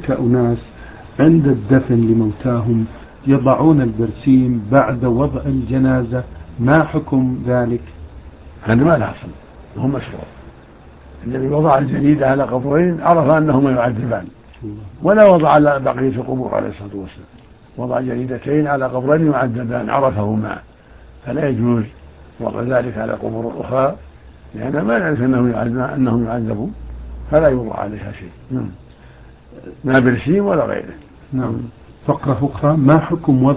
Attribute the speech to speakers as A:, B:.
A: هناك أناس عند الدفن لموتاهم يضعون البرسيم بعد وضع الجنازة، ما حكم ذلك؟
B: هذا ما لا أصل، وهم مشروع. الذي وضع الجديد على قبرين عرف أنهما يعذبان، ولا وضع على بقية القبور عليه الصلاة والسلام، وضع جديدتين على قبرين يعذبان عرفهما، فلا يجوز وضع ذلك على قبور الأخرى، لأن ما نعرف أنهم يعذبون، فلا يوضع عليها شيء، لا برسيم ولا غيره.
A: نعم. فقرة أخرى: ما حكم وضع